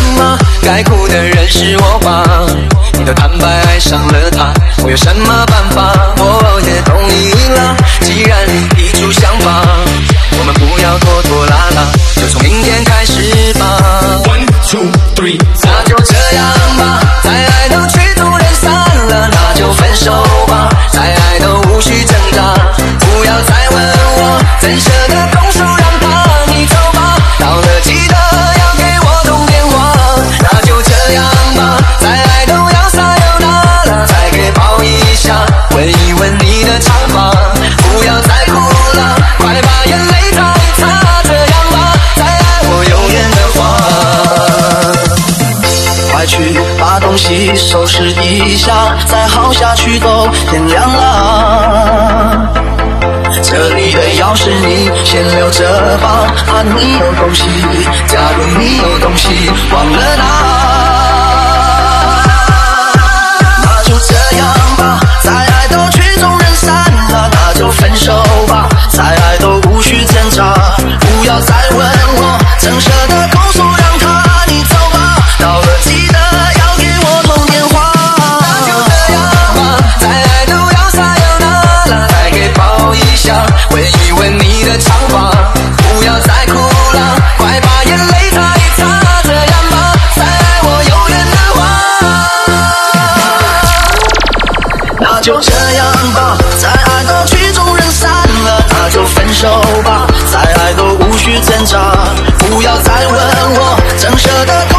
么？该哭的人是我吧？你的坦白爱上了他，我有什么办法？我也同意了，既然你提出想法，我们不要拖拖拉拉，就从明天开始吧。 One, two, three， 那就这样吧，再爱都曲终人散了，那就分手吧，再爱都无需挣扎，不要再问我，怎舍得动手让他你走吧，到了记得要给我通电话。那就这样吧，再爱都要撒由那拉，再给抱一下，闻一闻你的长发，不要再哭了，快把眼泪擦一擦，这样吧，再爱我永远的话。快去把东西收拾一下，再耗下去都天亮了。这里的钥匙你先留着吧，怕你有东西，假如你有东西忘了拿。那就这样吧，再爱都曲终人散了，那就分手吧，再爱都无需挣扎，不要再问我，怎舍得控诉让他你走吧，到了记得要给我通电话。那就这样吧，再爱都要撒由那拉，再给抱一下，闻一闻你的长发，不要再哭了，快把眼泪擦一擦，这样吧，再爱我永远的话。那就这样吧，再爱都曲终人散了，那就分手吧，再爱都无需挣扎，不要再问我，怎舍得